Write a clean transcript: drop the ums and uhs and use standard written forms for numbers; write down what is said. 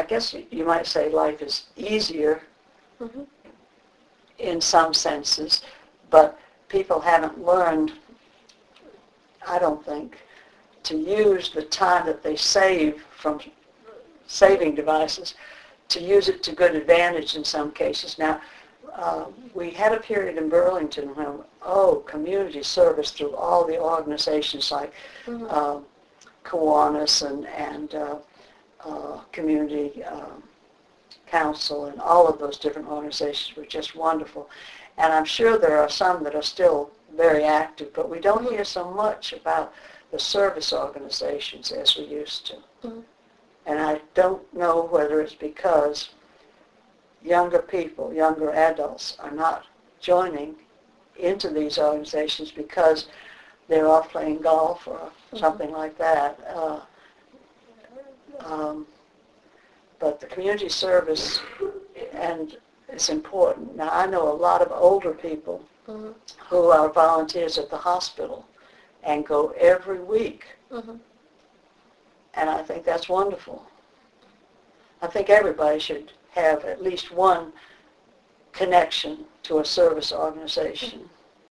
guess you might say life is easier Mm-hmm. in some senses, but people haven't learned, I don't think, to use the time that they save from saving devices to use it to good advantage in some cases. Now, we had a period in Burlington when, community service through all the organizations like Mm-hmm. Kiwanis and Community Council and all of those different organizations were just wonderful. And I'm sure there are some that are still very active, but we don't hear so much about the service organizations as we used to. Mm-hmm. And I don't know whether it's because younger people, younger adults, are not joining into these organizations because they're off playing golf or something like that. But the community service and it's important. Now, I know a lot of older people Mm-hmm. who are volunteers at the hospital and go every week. Mm-hmm. And I think that's wonderful. I think everybody should have at least one connection to a service organization.